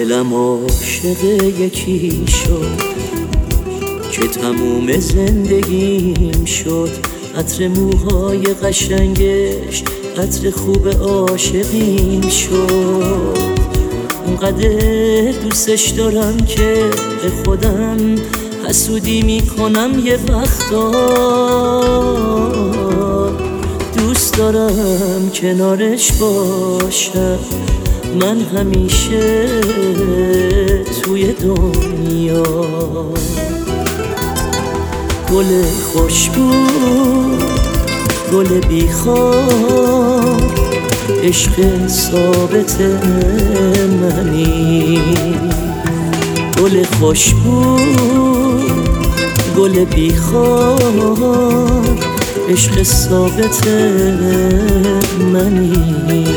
دلم عاشق یکی شد که تموم زندگیم شد. عطر موهای قشنگش عطر خوب عاشقیم شد. اونقدر دوستش دارم که به خودم حسودی میکنم یه وقتا. دوست دارم کنارش باشم من همیشه توی دنیا. گل خوشبو گل بیخار عشق ثابت منی. گل خوشبو گل بیخار عشق ثابت منی.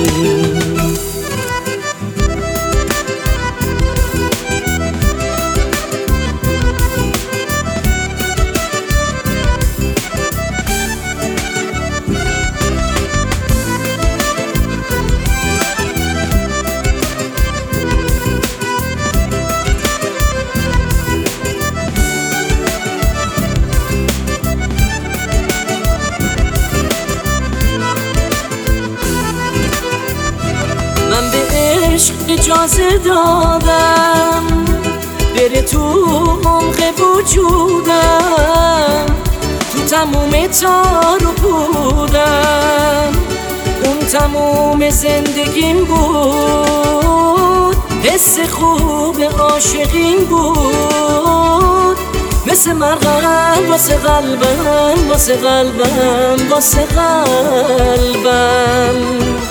من به عشق اجازه دادم بره تو عمق وجودم، تو تموم تار و پودم. اون تموم زندگیم بود، حس خوب عاشقین بود. مثل مرغم واسه قلبم واسه قلبم واسه قلبم.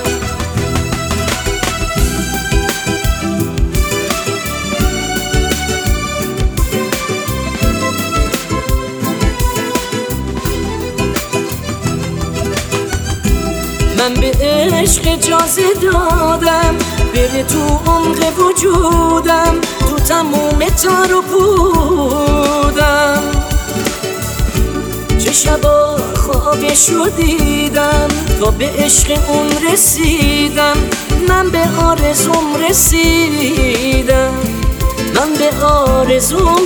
من به عشق اجازه دادم بره تو عمق وجودم، تو تموم تار و پودم. چه شبا خوابشو دیدم تا به عشق اون رسیدم. من به آرزوم رسیدم، من به آرزوم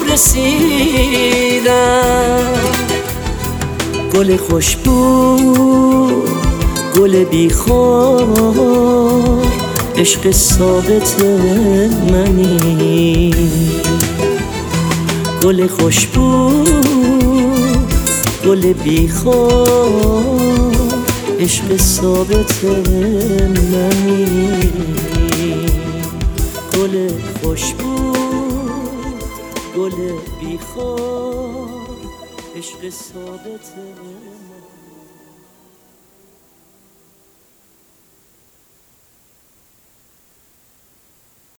رسیدم. گل خوشبو گل بیخار عشق ثابت منی. گل خوشبو گل بیخار عشق ثابت منی. گل خوشبو گل بیخار عشق ثابت منی.